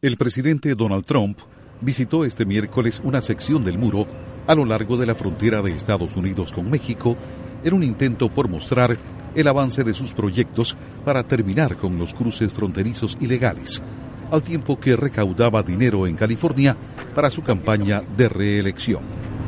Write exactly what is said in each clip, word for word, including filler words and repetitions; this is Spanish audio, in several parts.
El presidente Donald Trump visitó este miércoles una sección del muro a lo largo de la frontera de Estados Unidos con México en un intento por mostrar el avance de sus proyectos para terminar con los cruces fronterizos ilegales, al tiempo que recaudaba dinero en California para su campaña de reelección.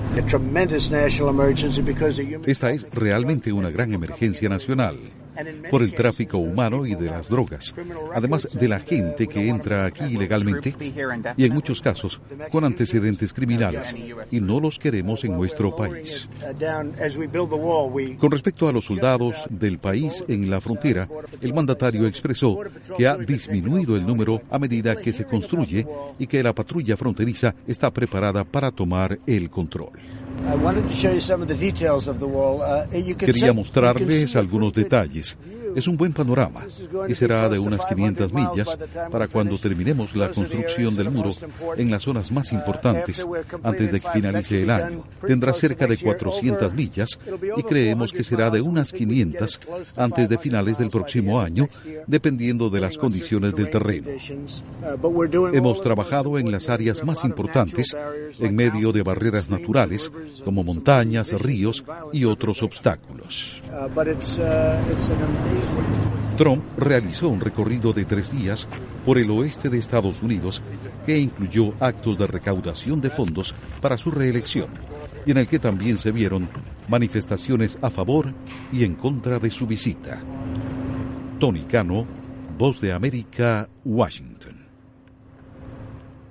Esta es realmente una gran emergencia nacional por el tráfico humano y de las drogas, además de la gente que entra aquí ilegalmente y en muchos casos con antecedentes criminales, y no los queremos en nuestro país. Con respecto a los soldados del país en la frontera, el mandatario expresó que ha disminuido el número a medida que se construye y que la patrulla fronteriza está preparada para tomar el control. Quería mostrarles algunos detalles. Es un buen panorama y será de unas quinientas millas para cuando terminemos la construcción del muro en las zonas más importantes antes de que finalice el año. Tendrá cerca de cuatrocientas millas y creemos que será de unas quinientas antes de finales del próximo año, dependiendo de las condiciones del terreno. Hemos trabajado en las áreas más importantes en medio de barreras naturales como montañas, ríos y otros obstáculos. Trump realizó un recorrido de tres días por el oeste de Estados Unidos que incluyó actos de recaudación de fondos para su reelección y en el que también se vieron manifestaciones a favor y en contra de su visita. Tony Cano, Voz de América, Washington.